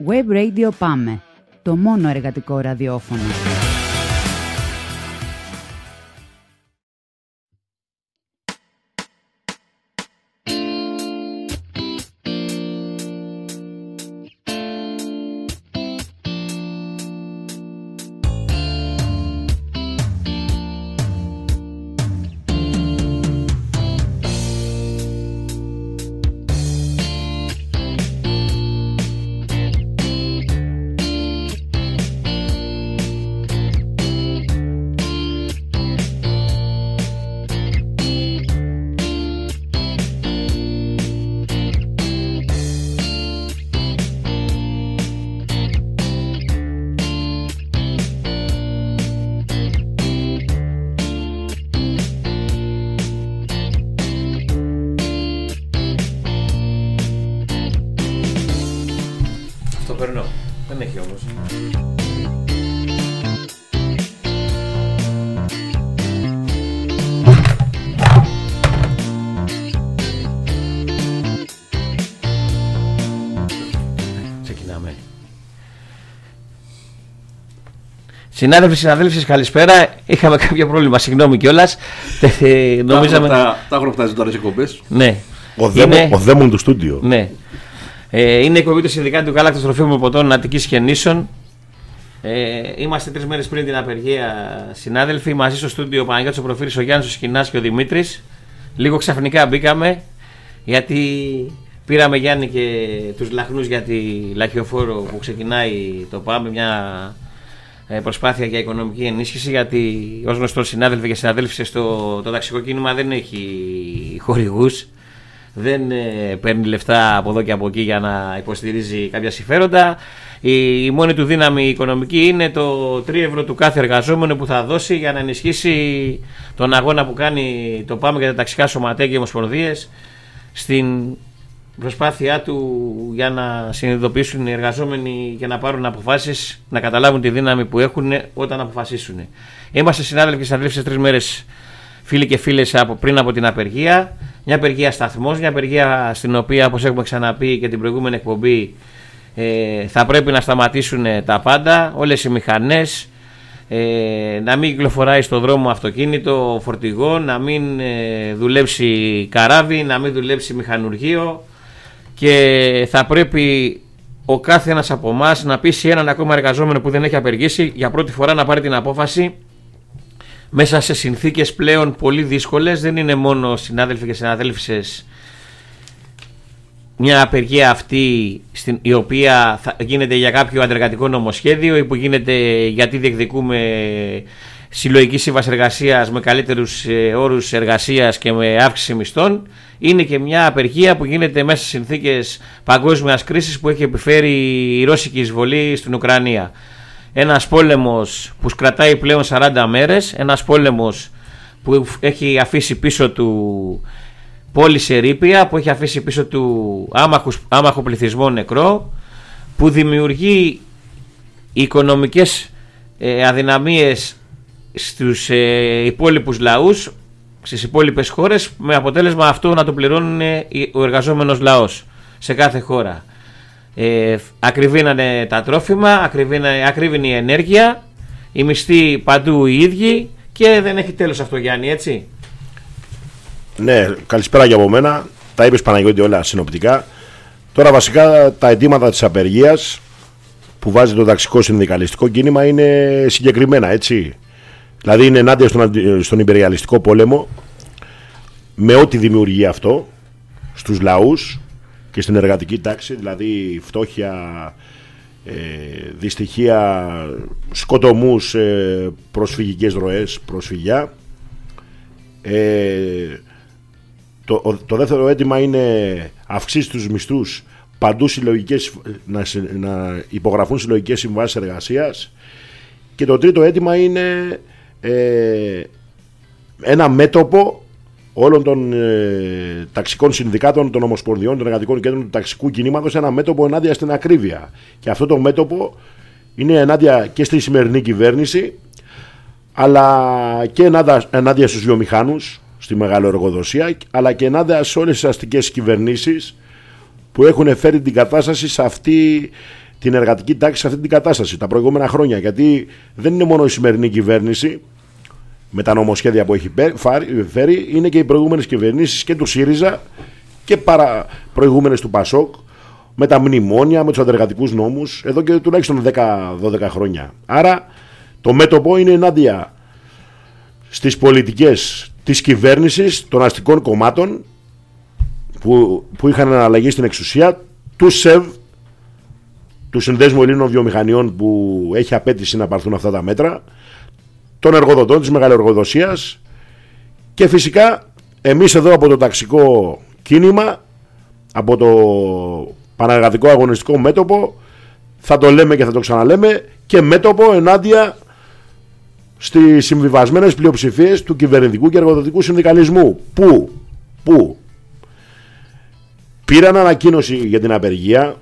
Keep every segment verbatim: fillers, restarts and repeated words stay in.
Web Radio Πάμε, το μόνο εργατικό ραδιόφωνο. Συνάδελφοι, συναδέλφοι, καλησπέρα. Είχαμε κάποιο πρόβλημα, συγγνώμη κιόλας. Νομίζαμε. Τα αγροπτάζει τώρα σε εκπομπές. Ναι. Ο, δαίμον, είναι... ο δαίμον του στούντιο. Ναι. Ε, είναι η εκπομπή του Συνδικάτου του Γάλακτος Τροφίμων Ποτών Αττικής και Νήσων. Ε, είμαστε τρεις μέρες πριν την απεργία, συνάδελφοι. Μαζί στο στούντιο ο Παναγιώτης ο Προφύρης, ο Γιάννης ο Σκινάς και ο Δημήτρης. Λίγο ξαφνικά μπήκαμε γιατί πήραμε, Γιάννη, και τους λαχνούς για τη λαχιοφόρο που ξεκινάει το ΠΑΜ, μια προσπάθεια για οικονομική ενίσχυση, γιατί ως γνωστό, συνάδελφοι και συναδέλφοι, στο το ταξικό κίνημα δεν έχει χορηγούς, δεν ε, παίρνει λεφτά από εδώ και από εκεί για να υποστηρίζει κάποια συμφέροντα. Η, η μόνη του δύναμη οικονομική είναι το τρία ευρώ του κάθε εργαζόμενο που θα δώσει για να ενισχύσει τον αγώνα που κάνει το ΠΑΜ για τα ταξικά σωματεία και ομοσπονδίες στην προσπάθειά του για να συνειδητοποιήσουν οι εργαζόμενοι και να πάρουν αποφάσεις, να καταλάβουν τη δύναμη που έχουν όταν αποφασίσουν. Είμαστε συνάδελφοι και συναδέλφοι τρεις μέρες, φίλοι και φίλες, από, πριν από την απεργία. Μια απεργία σταθμός, μια απεργία στην οποία, όπως έχουμε ξαναπεί και την προηγούμενη εκπομπή, ε, θα πρέπει να σταματήσουν τα πάντα, όλες οι μηχανές, ε, να μην κυκλοφοράει στο δρόμο αυτοκίνητο, φορτηγό, να μην ε, δουλέψει καράβι, να μην δουλέψει μηχανουργείο. Και θα πρέπει ο κάθε ένας από εμάς να πείσει έναν ακόμα εργαζόμενο που δεν έχει απεργήσει για πρώτη φορά να πάρει την απόφαση μέσα σε συνθήκες πλέον πολύ δύσκολες. Δεν είναι μόνο, συνάδελφοι και συναδέλφισες, μια απεργία αυτή στην, η οποία θα γίνεται για κάποιο αντεργατικό νομοσχέδιο ή που γίνεται γιατί διεκδικούμε συλλογική σύμβαση εργασίας με καλύτερους ε, όρους εργασίας και με αύξηση μισθών. Είναι και μια απεργία που γίνεται μέσα σε συνθήκες παγκόσμιας κρίσης που έχει επιφέρει η ρώσικη εισβολή στην Ουκρανία. Ένας πόλεμος που κρατάει πλέον σαράντα μέρες, ένας πόλεμος που έχει αφήσει πίσω του πόλεις ερείπια, που έχει αφήσει πίσω του άμαχους, άμαχο πληθυσμό νεκρό, που δημιουργεί οικονομικές ε, αδυναμίες στους ε, υπόλοιπους λαούς, στις υπόλοιπες χώρες, με αποτέλεσμα αυτό να το πληρώνουν ο εργαζόμενος λαός σε κάθε χώρα. Ε, ακριβήνανε τα τρόφιμα, ακριβή είναι η ενέργεια, οι μισθοί παντού οι ίδιοι και δεν έχει τέλος αυτό, Γιάννη, έτσι. Ναι, καλησπέρα για από μένα. Τα είπες, Παναγιώτη, όλα συνοπτικά. Τώρα βασικά τα αιτήματα της απεργίας που βάζει το ταξικό συνδικαλιστικό κίνημα είναι συγκεκριμένα, έτσι. Δηλαδή είναι ενάντια στον, στον υπεριαλιστικό πόλεμο, με ό,τι δημιουργεί αυτό στους λαούς και στην εργατική τάξη, δηλαδή φτώχεια, ε, δυστυχία, σκοτωμούς, ε, προσφυγικές ροές, προσφυγιά. Ε, το, το δεύτερο αίτημα είναι αυξήσει τους μισθούς παντού, συλλογικές, να, να υπογραφούν συλλογικές συμβάσεις εργασίας. Και το τρίτο αίτημα είναι Ε, ένα μέτωπο όλων των ε, ταξικών συνδικάτων, των ομοσπονδιών, των εργατικών κέντρων του ταξικού κινήματος, ένα μέτωπο ενάντια στην ακρίβεια. Και αυτό το μέτωπο είναι ενάντια και στη σημερινή κυβέρνηση, αλλά και ενάντια, ενάντια στους βιομηχάνους, στη μεγάλη εργοδοσία, αλλά και ενάντια σε όλες τις αστικές κυβερνήσεις που έχουν φέρει την κατάσταση σε αυτή την εργατική τάξη σε αυτή την κατάσταση τα προηγούμενα χρόνια. Γιατί δεν είναι μόνο η σημερινή κυβέρνηση με τα νομοσχέδια που έχει φέρει, είναι και οι προηγούμενες κυβερνήσεις και του ΣΥΡΙΖΑ και παρα προηγούμενες του ΠΑΣΟΚ, με τα μνημόνια, με τους αντεργατικούς νόμους, εδώ και τουλάχιστον δέκα δώδεκα χρόνια. Άρα το μέτωπο είναι ενάντια στις πολιτικές της κυβέρνησης, των αστικών κομμάτων που, που είχαν αναλλαγή στην εξουσία, του ΣΕΒ, του Συνδέσμου Ελλήνων Βιομηχανιών, που έχει απέτηση να πάρθουν αυτά τα μέτρα, των εργοδοτών, της μεγαλοεργοδοσίας, και φυσικά εμείς εδώ από το ταξικό κίνημα, από το πανεργατικό αγωνιστικό μέτωπο, θα το λέμε και θα το ξαναλέμε, και μέτωπο ενάντια στις συμβιβασμένες πλειοψηφίες του κυβερνητικού και εργοδοτικού συνδικαλισμού, που, που πήραν ανακοίνωση για την απεργία,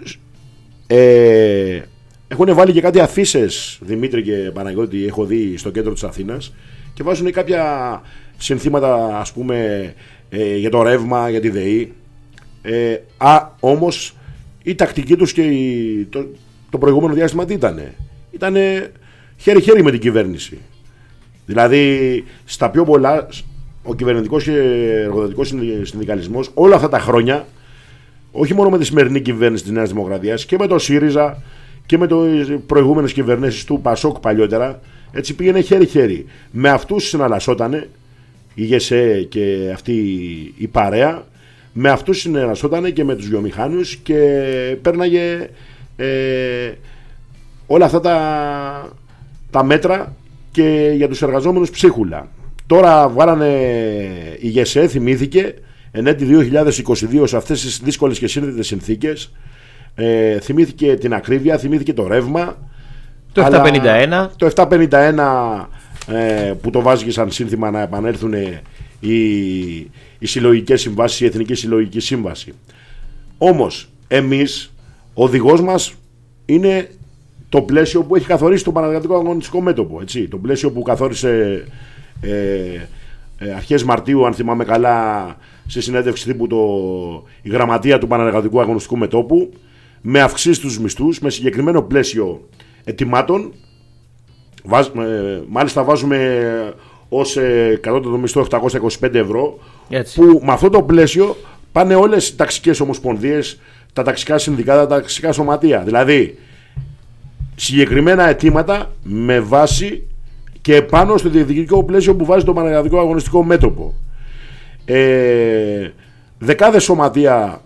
ε, έχουν βάλει και κάτι αφίσες, Δημήτρη και Παναγιώτη, έχω δει στο κέντρο της Αθήνας, και βάζουν κάποια συνθήματα, ας πούμε, ε, για το ρεύμα, για τη ΔΕΗ. Ε, α, όμως η τακτική τους και η, το, το προηγούμενο διάστημα τι ήτανε? Ήτανε χέρι-χέρι με την κυβέρνηση. Δηλαδή στα πιο πολλά ο κυβερνητικός και εργοδοτικός συνδικαλισμός όλα αυτά τα χρόνια, όχι μόνο με τη σημερινή κυβέρνηση της Νέας Δημοκρατίας, και με το ΣΥΡΙΖΑ και με τις προηγούμενες κυβερνήσεις του ΠΑΣΟΚ παλιότερα, έτσι πήγαινε χέρι-χέρι. Με αυτούς συναλλασσότανε η ΓΕΣΕ και αυτή η παρέα, με αυτούς συνεργαζόταν και με τους βιομηχάνους και πέρναγε ε, όλα αυτά τα, τα μέτρα και για τους εργαζόμενους ψίχουλα. Τώρα βγάλανε η ΓΕΣΕ, θυμήθηκε εν έτη δύο χιλιάδες είκοσι δύο σε αυτές τις δύσκολες και σύνθετες συνθήκες, ε, θυμήθηκε την ακρίβεια, θυμήθηκε το ρεύμα, το επτακόσια πενήντα ένα, το επτακόσια πενήντα ένα ε, που το βάζει σαν σύνθημα να επανέλθουν οι, οι συλλογικές συμβάσεις, η Εθνική Συλλογική Σύμβαση. Όμως εμείς, ο οδηγός μας είναι το πλαίσιο που έχει καθορίσει το Πανεργατικό Αγωνιστικό Μέτωπο, έτσι, το πλαίσιο που καθόρισε ε, ε, αρχές Μαρτίου, αν θυμάμαι καλά, σε συνέντευξη τύπου το, η γραμματεία του Πανεργατικού Αγωνιστικού Μετώπου, με αυξήσεις στους μισθούς, με συγκεκριμένο πλαίσιο ετοιμάτων. Βάζ, ε, μάλιστα βάζουμε ως ε, κατώτατο μισθό επτακόσια είκοσι πέντε ευρώ, έτσι, που με αυτό το πλαίσιο πάνε όλες οι ταξικές ομοσπονδίες, τα ταξικά συνδικάτα, τα ταξικά σωματεία. Δηλαδή συγκεκριμένα αιτήματα με βάση και επάνω στο διεκδικητικό πλαίσιο που βάζει το Πανεργατικό Αγωνιστικό Μέτωπο. Ε, δεκάδες σωματεία,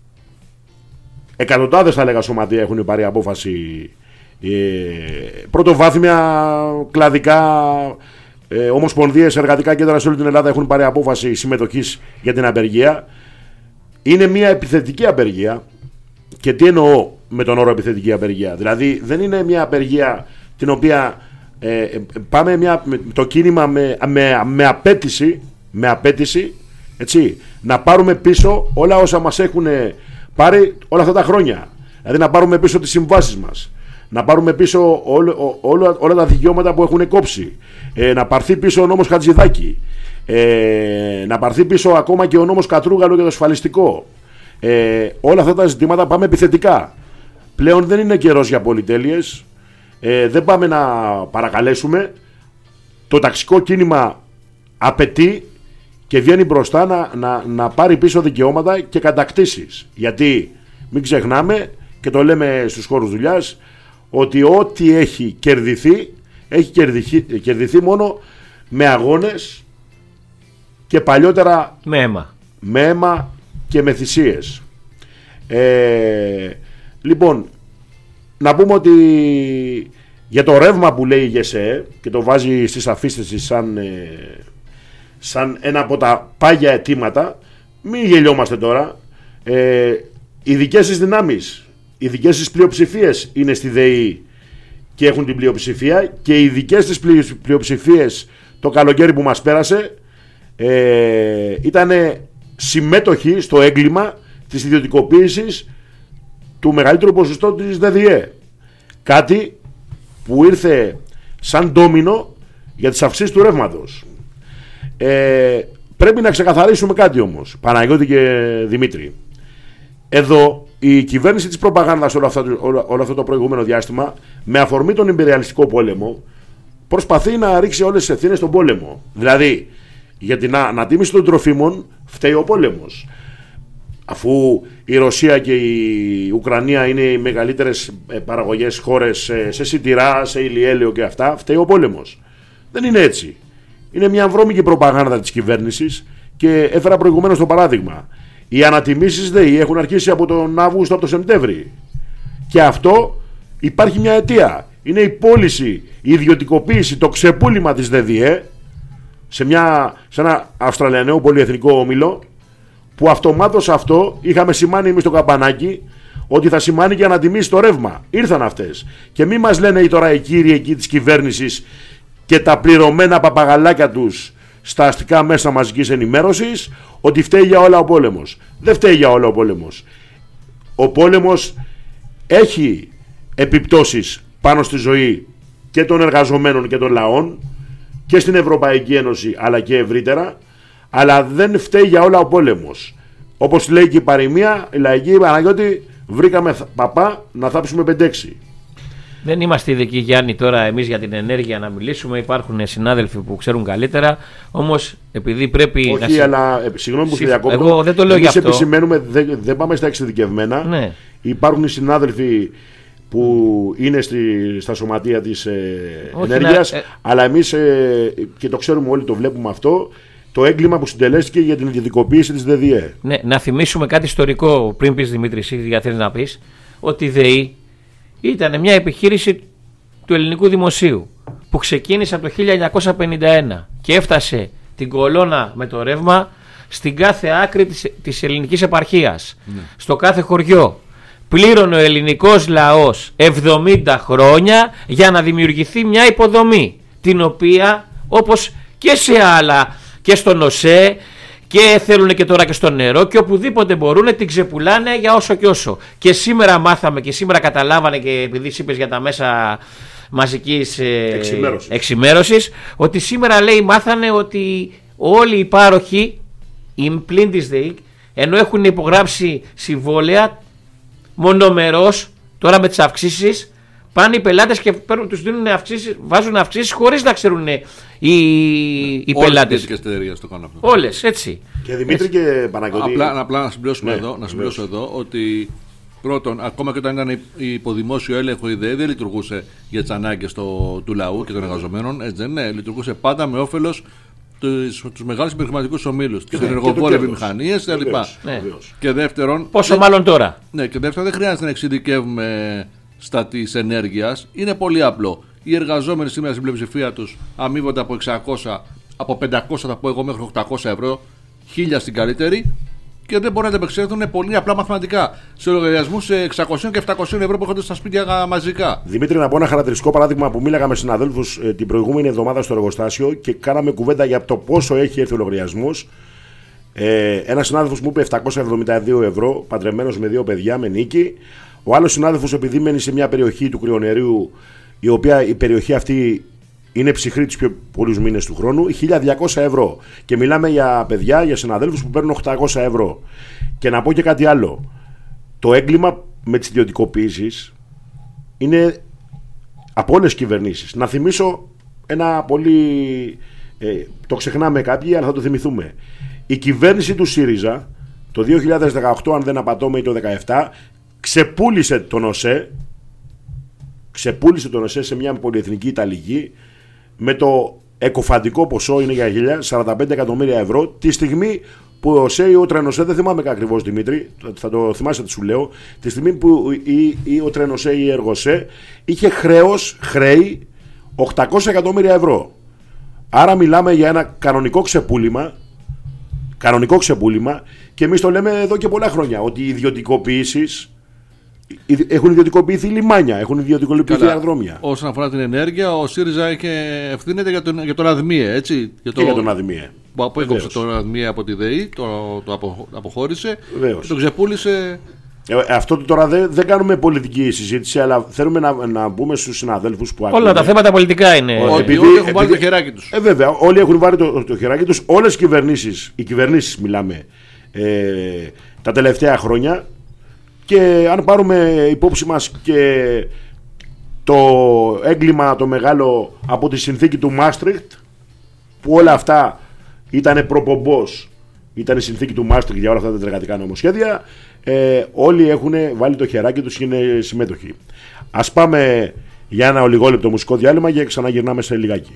εκατοντάδες θα λέγα σωματεία έχουν πάρει απόφαση, ε, πρωτοβάθμια, κλαδικά, ε, ομοσπονδίες, εργατικά κέντρα σε όλη την Ελλάδα έχουν πάρει απόφαση συμμετοχής για την απεργία. Είναι μια επιθετική απεργία. Και τι εννοώ με τον όρο επιθετική απεργία? Δηλαδή δεν είναι μια απεργία την οποία ε, πάμε μια, με, το κίνημα με, με, με απέτηση, με απέτηση, έτσι, να πάρουμε πίσω όλα όσα μας έχουν πάρει όλα αυτά τα χρόνια. Δηλαδή να πάρουμε πίσω τις συμβάσεις μας, να πάρουμε πίσω όλο, όλο, όλα τα δικαιώματα που έχουν κόψει, ε, να πάρθει πίσω ο νόμος Χατζηδάκη, ε, να πάρθει πίσω ακόμα και ο νόμος Κατρούγαλου για το ασφαλιστικό. Ε, όλα αυτά τα ζητήματα πάμε επιθετικά. Πλέον δεν είναι καιρός για πολυτέλειες, ε, δεν πάμε να παρακαλέσουμε. Το ταξικό κίνημα απαιτεί και βγαίνει μπροστά να, να, να πάρει πίσω δικαιώματα και κατακτήσεις. Γιατί μην ξεχνάμε, και το λέμε στους χώρους δουλειάς, ότι ό,τι έχει κερδιθεί έχει κερδιθεί, κερδιθεί μόνο με αγώνες και παλιότερα με αίμα, με αίμα και με θυσίες. Ε, λοιπόν, να πούμε ότι για το ρεύμα που λέει η ΓΕΣΕ και το βάζει στις αφήσεις της σαν, ε, σαν ένα από τα πάγια αιτήματα, μην γελιόμαστε τώρα. Ε, οι δικές της δυνάμεις, οι δικές της πλειοψηφίες είναι στη ΔΕΗ και έχουν την πλειοψηφία, και οι δικές της πλειοψηφίες το καλοκαίρι που μας πέρασε ε, ήταν συμμέτοχοι στο έγκλημα της ιδιωτικοποίησης του μεγαλύτερου ποσοστό της ΔΔΕ. Κάτι που ήρθε σαν ντόμινο για τις αυξήσεις του ρεύματος. Ε, πρέπει να ξεκαθαρίσουμε κάτι όμως, Παναγιώτη και Δημήτρη. Εδώ η κυβέρνηση της προπαγάνδας όλο αυτό, όλο, όλο αυτό το προηγούμενο διάστημα, με αφορμή τον ιμπεριαλιστικό πόλεμο, προσπαθεί να ρίξει όλες τις ευθύνες στον πόλεμο. Δηλαδή, για την ανατίμηση των τροφίμων φταίει ο πόλεμος. Αφού η Ρωσία και η Ουκρανία είναι οι μεγαλύτερες παραγωγές χώρες σε σιτηρά, σε ηλιέλαιο και αυτά, φταίει ο πόλεμος. Δεν είναι έτσι. Είναι μια βρώμικη προπαγάνδα της κυβέρνησης και έφερα προηγουμένως το παράδειγμα. Οι ανατιμήσεις ΔΕΗ έχουν αρχίσει από τον Αύγουστο, από τον Σεπτέμβρη. Και αυτό υπάρχει μια αιτία. Είναι η πώληση, η ιδιωτικοποίηση, το ξεπούλημα της ΔΔΕ σε, μια, σε ένα Αυστραλιανό πολυεθνικό όμιλο, που αυτομάτως αυτό είχαμε σημάνει εμείς το καμπανάκι ότι θα σημάνει και ανατιμήσει το ρεύμα. Ήρθαν αυτές. Και μη μας λένε τώρα οι κύριοι εκεί της κυβέρνησης και τα πληρωμένα παπαγαλάκια τους στα αστικά μέσα μαζικής ενημέρωσης ότι φταίει για όλα ο πόλεμος. Δεν φταίει για όλα ο πόλεμος. Ο πόλεμος έχει επιπτώσεις πάνω στη ζωή και των εργαζομένων και των λαών και στην Ευρωπαϊκή Ένωση αλλά και ευρύτερα, αλλά δεν φταίει για όλα ο πόλεμος. Όπως λέει και η παροιμία, η λαϊκή Παναγιώτη, βρήκαμε παπά να θάψουμε πεντέξι. Δεν είμαστε ειδικοί, Γιάννη, τώρα εμείς για την ενέργεια να μιλήσουμε. Υπάρχουν συνάδελφοι που ξέρουν καλύτερα. Όμως επειδή πρέπει. Όχι, να... αλλά ε, συγγνώμη που Συμ... διακόπτω. Εγώ δεν το λέω γι' αυτό. Επισημαίνουμε, δεν, δεν πάμε στα εξειδικευμένα. Ναι. Υπάρχουν οι συνάδελφοι που είναι στη, στα σωματεία της ε, ενέργειας, να... ε... αλλά εμείς ε, και το ξέρουμε όλοι, το βλέπουμε αυτό. Το έγκλημα που συντελέστηκε για την ιδιωτικοποίηση της ΔΔΕ. Ναι, να θυμίσουμε κάτι ιστορικό πριν πεις, Δημήτρη, για θέλεις να πεις, ότι η ΔΕΗ ήταν μια επιχείρηση του ελληνικού δημοσίου που ξεκίνησε από το χίλια εννιακόσια πενήντα ένα και έφτασε την κολόνα με το ρεύμα στην κάθε άκρη της, της ελληνικής επαρχίας, ναι. Στο κάθε χωριό. Πλήρωνε ο ελληνικός λαός εβδομήντα χρόνια για να δημιουργηθεί μια υποδομή, την οποία όπως και σε άλλα, και στον ΟΣΕ και θέλουν και τώρα και στο νερό και οπουδήποτε μπορούν την ξεπουλάνε για όσο και όσο. Και σήμερα μάθαμε και σήμερα καταλάβανε, και επειδή είπες για τα μέσα μαζικής εξημέρωσης. εξημέρωσης, ότι σήμερα λέει μάθανε ότι όλοι οι πάροχοι πλην της ΔΕΗ, ενώ έχουν υπογράψει συμβόλαια μονομερός, τώρα με τις αυξήσεις πάνε οι πελάτες και παίρνουν, τους δίνουν αυξήσεις, βάζουν αυξήσεις χωρίς να ξέρουν οι, οι πελάτες. Όλες τις εταιρείες το κάνουν αυτό. Όλες, έτσι. Και Δημήτρη έτσι. Και Παναγιώτη. Απλά, απλά να συμπληρώσουμε ναι, εδώ, να συμπληρώσω εδώ ότι πρώτον, ακόμα και όταν ήταν υπό δημόσιο έλεγχο η ΔΕΗ δεν λειτουργούσε για τις ανάγκες του λαού και των εργαζομένων. Έτσι δεν είναι. Λειτουργούσε πάντα με όφελος τους μεγάλους επιχειρηματικούς ομίλους, τις ενεργοβόρες βιομηχανίες κλπ. Ναι. Και δεύτερον. Πόσο δεν, μάλλον τώρα. Ναι, και δεύτερον, δεν χρειάζεται να εξειδικεύουμε στα της ενέργειας. Είναι πολύ απλό. Οι εργαζόμενοι σήμερα στην πλειοψηφία τους αμείβονται από εξακόσια, από πεντακόσια θα πω εγώ μέχρι οκτακόσια ευρώ, χίλια στην καλύτερη, και δεν μπορούν να επεξέλθουν πολύ απλά μαθηματικά σε λογαριασμούς εξακόσια και επτακόσια ευρώ που έρχονται στα σπίτια μαζικά. Δημήτρη, να πω ένα χαρακτηριστικό παράδειγμα που μίλαγα με συναδέλφους ε, την προηγούμενη εβδομάδα στο εργοστάσιο και κάναμε κουβέντα για το πόσο έχει έρθει ο λογαριασμός. Ε, ένας συνάδελφος μου είπε επτακόσια εβδομήντα δύο ευρώ, παντρεμένος με δύο παιδιά, με νίκη. Ο άλλος συνάδελφος, επειδή μένει σε μια περιοχή του Κρυονερίου, η οποία η περιοχή αυτή είναι ψυχρή τους πιο πολλούς μήνες του χρόνου, χίλια διακόσια ευρώ. Και μιλάμε για παιδιά, για συναδέλφους που παίρνουν οκτακόσια ευρώ. Και να πω και κάτι άλλο. Το έγκλημα με τις ιδιωτικοποίησεις είναι από όλες τις κυβερνήσεις. Να θυμίσω ένα πολύ. Ε, το ξεχνάμε κάποιοι, αλλά θα το θυμηθούμε. Η κυβέρνηση του ΣΥΡΙΖΑ το δύο χιλιάδες δεκαοκτώ, αν δεν απατώμε, ή το δύο χιλιάδες δεκαεπτά, ξεπούλησε τον ΟΣΕ. Ξεπούλησε τον ΟΣΕ σε μια πολυεθνική Ιταλική με το εκοφαντικό ποσό, είναι για χίλια, σαράντα πέντε εκατομμύρια ευρώ, τη στιγμή που ο ΟΣΕ ή ο Τρενοσέ, δεν θυμάμαι ακριβώς Δημήτρη, θα το θυμάσαι τι σου λέω, τη στιγμή που ή, ή ο Τρενοσέ ή η Εργοσέ είχε χρέος, χρέη οκτακόσια εκατομμύρια ευρώ. Άρα μιλάμε για ένα κανονικό ξεπούλημα, κανονικό ξεπούλημα, και εμείς το λέμε εδώ και πολλά χρόνια, ότι οι ιδιωτικοποιήσεις έχουν ιδιωτικοποιηθεί λιμάνια, έχουν ιδιωτικοποιηθεί αεροδρόμια. Όσον αφορά την ενέργεια, ο ΣΥΡΙΖΑ είχε ευθύνεται για τον, για τον ΑΔΜΙΕ, έτσι. Για το, και για τον ΑΔΜΙΕ. Που έκοψε τον ΑΔΜΙΕ από τη ΔΕΗ, το, το απο, αποχώρησε. Βεβαίως. Και τον ξεπούλησε. Ε, αυτό τώρα δεν δεν κάνουμε πολιτική συζήτηση, αλλά θέλουμε να, να μπούμε στους συναδέλφους που ακούνε. Όλα τα θέματα πολιτικά είναι. Ότι επειδή, όλοι έχουν βάλει το χεράκι τους. Ε, βέβαια, όλοι έχουν βάλει το, το χεράκι τους. Όλες οι κυβερνήσεις, οι κυβερνήσεις μιλάμε, ε, τα τελευταία χρόνια. Και αν πάρουμε υπόψη μας και το έγκλημα το μεγάλο από τη συνθήκη του Μάστριχτ, που όλα αυτά ήταν προπομπός, ήταν η συνθήκη του Μάστριχτ για όλα αυτά τα τετραεργατικά νομοσχέδια, ε, όλοι έχουν βάλει το χεράκι τους και είναι συμμέτοχοι. Ας πάμε για ένα ολιγόλεπτο μουσικό διάλειμμα και ξαναγυρνάμε σε λιγάκι.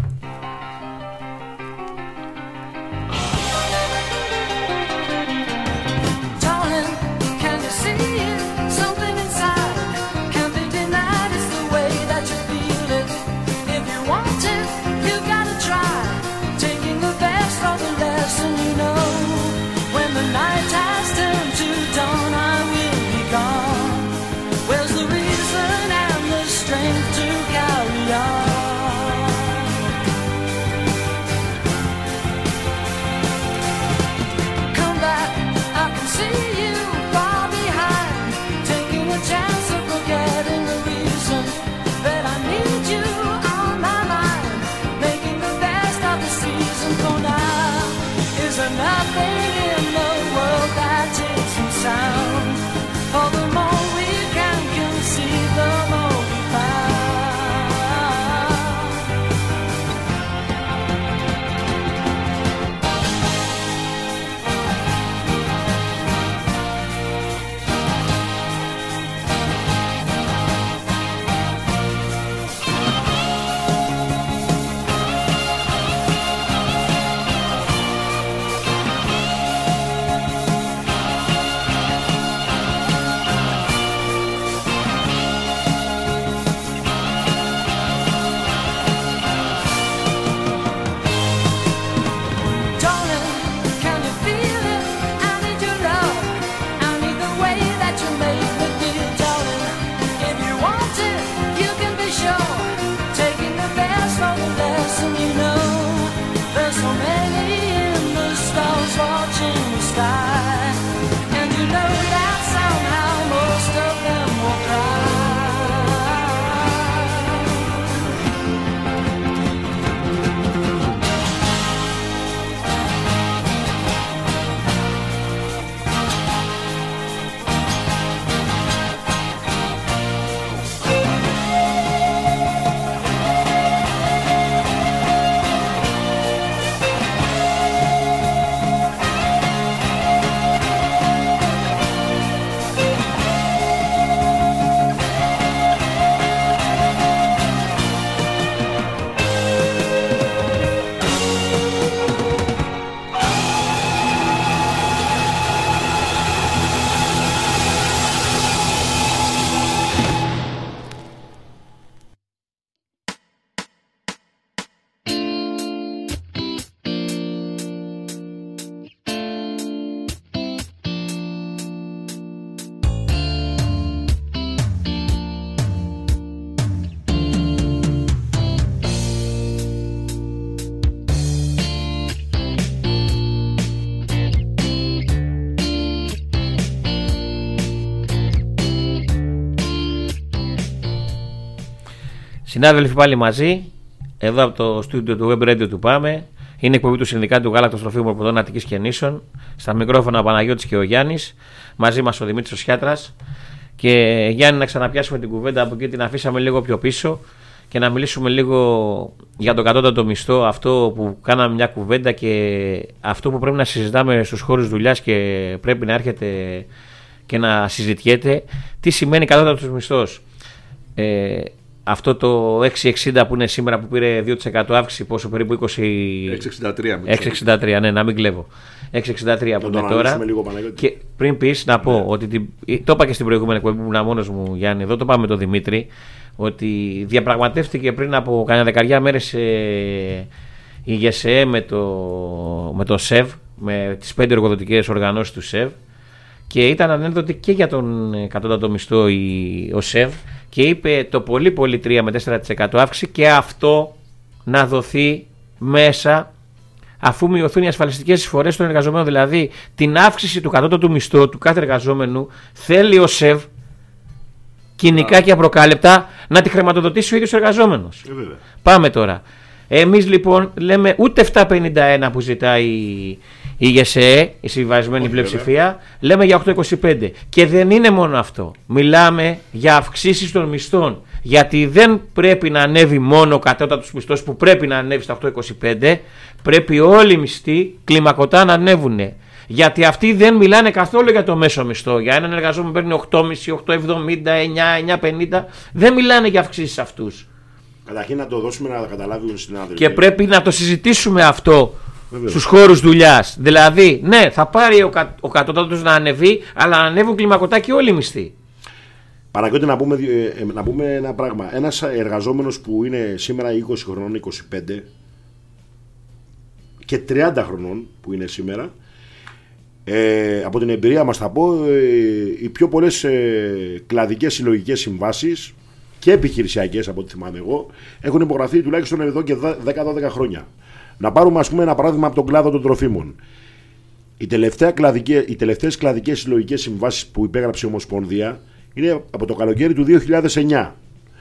Συνάδελφοι, πάλι μαζί, εδώ από το στούντιο του Web Radio του Πάμε. Είναι εκπομπή του Συνδικάτου Γάλακτος Τροφίμων Μορποδών Αττικής και Νήσων. Στα μικρόφωνα ο Παναγιώτης και ο Γιάννης. Μαζί μας ο Δημήτρης ο Σιάτρας. Και Γιάννη, να ξαναπιάσουμε την κουβέντα από εκεί την αφήσαμε λίγο πιο πίσω και να μιλήσουμε λίγο για τον κατώτατο μισθό. Αυτό που κάναμε μια κουβέντα και αυτό που πρέπει να συζητάμε στους χώρους δουλειάς και πρέπει να έρχεται και να συζητιέται. Τι σημαίνει κατώτατος μισθός. Ε, Αυτό το έξι εξήντα που είναι σήμερα, που πήρε δύο τοις εκατό αύξηση, πόσο περίπου είκοσι... έξι εξήντα τρία. έξι εξήντα τρία, ναι, να μην κλέβω. έξι εξήντα τρία που είναι τώρα. Λίγο, και πριν πεις, να πω, ναι, ότι την, το είπα και στην προηγούμενη εκπομπή που ήμουν μόνος μου, Γιάννη, εδώ το πάμε με τον Δημήτρη, ότι διαπραγματεύτηκε πριν από κανένα δεκαριά μέρες ε, η ΓΕΣΕΕ με το, με το ΣΕΒ, με τις πέντε εργοδοτικές οργανώσεις του ΣΕΒ, και ήταν ανένδοτη και για τον κατώτατο μισθό η, ο ΣΕΒ, και είπε το πολύ πολύ τρία με τέσσερα τοις εκατό αύξηση, και αυτό να δοθεί μέσα αφού μειωθούν οι ασφαλιστικές εισφορές των εργαζομένων. Δηλαδή την αύξηση του κατώτατου μισθού του κάθε εργαζόμενου θέλει ο ΣΕΒ κοινικά και απροκάλυπτα να τη χρηματοδοτήσει ο ίδιος ο εργαζόμενος. Ε, Πάμε τώρα. Εμείς λοιπόν λέμε ούτε επτακόσια πενήντα ένα που ζητάει η ΓΕΣΕΕ, η συμβιβασμένη πλειοψηφία, λέμε για οκτώ είκοσι πέντε. Και δεν είναι μόνο αυτό. Μιλάμε για αυξήσεις των μισθών. Γιατί δεν πρέπει να ανέβει μόνο ο κατώτατος μισθός που πρέπει να ανέβει στα οκτώ είκοσι πέντε, πρέπει όλοι οι μισθοί κλιμακωτά να ανέβουν. Γιατί αυτοί δεν μιλάνε καθόλου για το μέσο μισθό. Για έναν εργαζόμενο που παίρνει οκτώ κόμμα πέντε, οκτώ εβδομήντα, εννιά, εννιά πενήντα, δεν μιλάνε για αυξήσεις αυτούς. Καταρχήν να το δώσουμε να καταλάβουν στην συνάδελφοι. Και πρέπει να το συζητήσουμε αυτό στους χώρους δουλειάς. Δηλαδή, ναι, θα πάρει ο, κα, ο κατώτατος να ανεβεί, αλλά να ανέβουν κλιμακωτά και όλοι οι μισθοί. Παναγιώτη, να πούμε, ε, να πούμε ένα πράγμα. Ένας εργαζόμενος που είναι σήμερα είκοσι χρονών, είκοσι πέντε και τριάντα χρονών που είναι σήμερα, ε, από την εμπειρία μας θα πω, ε, οι πιο πολλές ε, κλαδικές συλλογικές συμβάσεις και επιχειρησιακές, από ό,τι θυμάμαι εγώ, έχουν υπογραφεί τουλάχιστον εδώ και δέκα με δώδεκα χρόνια. Να πάρουμε, ας πούμε, ένα παράδειγμα από τον κλάδο των τροφίμων. Οι, οι τελευταίες κλαδικές συλλογικές συμβάσεις που υπέγραψε η Ομοσπονδία είναι από το καλοκαίρι του δύο χιλιάδες εννιά.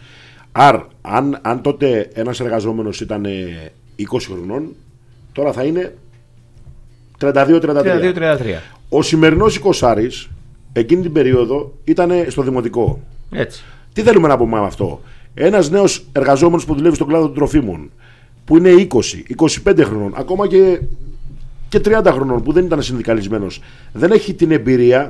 Άρα, αν, αν τότε ένας εργαζόμενος ήταν είκοσι χρονών, τώρα θα είναι τριάντα δύο τριάντα τρία. Ο σημερινός εικοσάρης, εκείνη την περίοδο, ήταν στο δημοτικό. Έτσι. Τι θέλουμε να πούμε με αυτό? Ένας νέος εργαζόμενος που δουλεύει στον κλάδο των τροφίμων, που είναι είκοσι, είκοσι πέντε χρονών, ακόμα και, και τριάντα χρονών, που δεν ήταν συνδικαλισμένος, δεν έχει την εμπειρία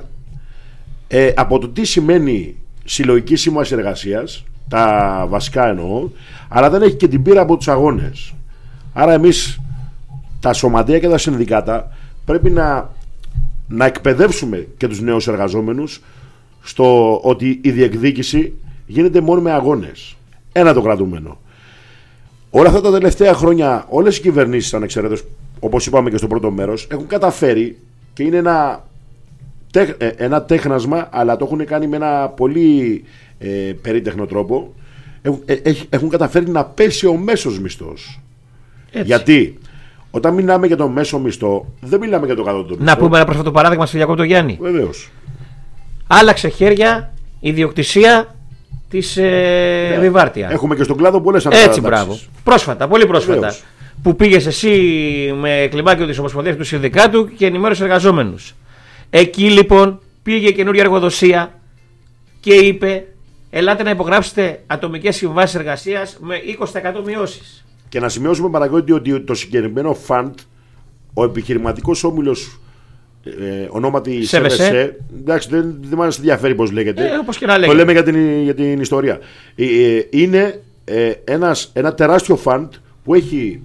ε, από το τι σημαίνει συλλογική σύμβαση εργασίας, τα βασικά εννοώ, αλλά δεν έχει και την πείρα από τους αγώνες. Άρα εμείς, τα σωματεία και τα συνδικάτα, πρέπει να, να εκπαιδεύσουμε και τους νέους εργαζόμενους στο ότι η διεκδίκηση γίνεται μόνο με αγώνες. Ένα το κρατούμενο. Όλα αυτά τα τελευταία χρόνια, όλες οι κυβερνήσεις ανεξαιρέτως, όπως είπαμε και στο πρώτο μέρος, έχουν καταφέρει, και είναι ένα, τέχ, ένα τέχνασμα, αλλά το έχουν κάνει με ένα πολύ ε, περίτεχνο τρόπο, έχουν, ε, έχουν καταφέρει να πέσει ο μέσος μισθός. Έτσι. Γιατί όταν μιλάμε για το μέσο μισθό, δεν μιλάμε για το κατώτατο μισθό. Να πούμε ένα πρόσφατο παράδειγμα στη Διακόπτω Γιάννη. Βεβαίως. Άλλαξε χέρια η ιδιοκτησία της ε, yeah. Βιβάρτια. Έχουμε και στον κλάδο πολλές ανατάσεις. Έτσι, μπράβο. Πρόσφατα, πολύ πρόσφατα. Βεβαίως. Που πήγες εσύ με κλιμάκιο της Ομοσπονδίας του Συνδικάτου και ενημέρωσε εργαζόμενους. Εκεί λοιπόν πήγε καινούργια εργοδοσία και είπε: ελάτε να υπογράψετε ατομικές συμβάσεις εργασίας με είκοσι τοις εκατό μειώσεις. Και να σημειώσουμε, Παναγιώτη, ότι το συγκεκριμένο φαντ, ο επιχειρηματικός όμιλος, ε, ονόματι ΣΕΒΕΣΕ, εντάξει, δεν, δεν μας ενδιαφέρει πώς λέγεται. Ε, όπως και να λέγεται. Το λέμε για την, για την ιστορία. Ε, ε, είναι ε, ένας, ένα τεράστιο φαντ που έχει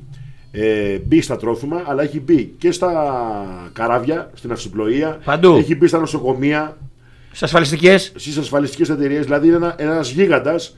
ε, μπει στα τρόφιμα, αλλά έχει μπει και στα καράβια, στην αυσιπλοεία, παντού. Έχει μπει στα νοσοκομεία, στις ασφαλιστικές, στις ασφαλιστικές εταιρείες. Δηλαδή είναι ένα, ένας γίγαντας.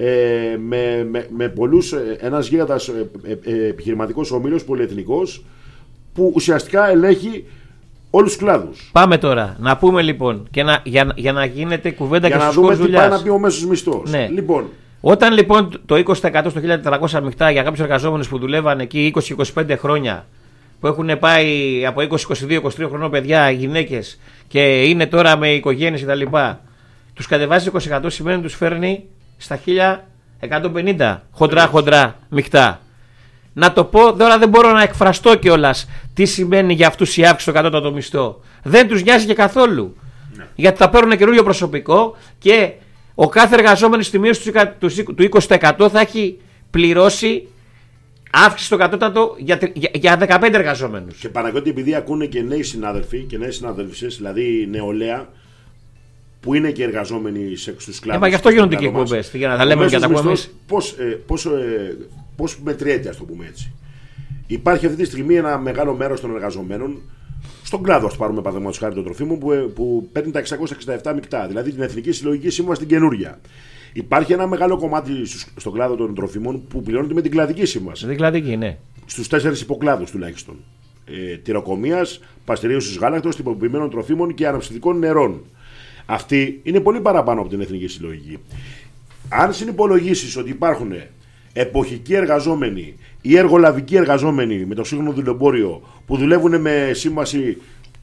Ε, με, με, με πολλούς, ένας γίγαντας ε, ε, ε, επιχειρηματικός ομίλος πολυεθνικός, που ουσιαστικά ελέγχει όλους τους κλάδους. Πάμε τώρα να πούμε λοιπόν και να, για, για να γίνεται κουβέντα για και στους χώρους δουλειάς. Για να δούμε τι πάει να πει ο μέσος μισθός. Ναι. Λοιπόν, όταν λοιπόν το είκοσι τοις εκατό στο χίλια τετρακόσια μειχτά για κάποιους εργαζόμενους που δουλεύαν εκεί είκοσι με είκοσι πέντε χρόνια, που έχουν πάει από είκοσι, είκοσι δύο, είκοσι τρία χρονών παιδιά, γυναίκες, και είναι τώρα με οικογένειες κτλ., τους κατεβάζει είκοσι τοις εκατό, σημαίνει τους φέρνει στα χίλια εκατόν πενήντα χοντρά χοντρά μειχτά. Να το πω τώρα, δεν μπορώ να εκφραστώ κιόλας τι σημαίνει για αυτούς η αύξηση στο κατώτατο μισθό. Δεν τους νοιάζει και καθόλου. Ναι. Γιατί θα παίρνουν καινούριο προσωπικό και ο κάθε εργαζόμενος στη μείωση του είκοσι τοις εκατό θα έχει πληρώσει αύξηση στο κατώτατο για, για, για δεκαπέντε εργαζόμενους. Και Παναγιώτη, επειδή ακούνε και νέοι συνάδελφοι και νέες συναδέλφισες, δηλαδή νεολαία, που είναι και εργαζόμενοι στους κλάδους. Ε, μα γι' αυτό γίνονται και εκπομπές. Για να τα λέμε και τα πούμε εμείς. Πώς, ε, πώς, ε, πώς μετριέται, ας το πούμε έτσι. Υπάρχει αυτή τη στιγμή ένα μεγάλο μέρος των εργαζομένων στον κλάδο, ας πάρουμε παραδείγματος χάρη των τροφίμων, που, που παίρνει τα εξακόσια εξήντα επτά μεικτά, δηλαδή την Εθνική Συλλογική Σύμβαση την καινούρια. Υπάρχει ένα μεγάλο κομμάτι στον κλάδο των τροφίμων που πληρώνεται με την κλαδική σύμβαση. Την κλαδική, ναι. Στους τέσσερις υποκλάδους τουλάχιστον. Ε, τυροκομείας, παστερίωσης γάλακτος, τυποποιημένων τροφίμων και αναψυκτικών νερών. Αυτή είναι πολύ παραπάνω από την Εθνική Συλλογική. Αν συνυπολογίσεις ότι υπάρχουν εποχικοί εργαζόμενοι ή εργολαβικοί εργαζόμενοι με το σύγχρονο δουλεμπόριο που δουλεύουν με σύμβαση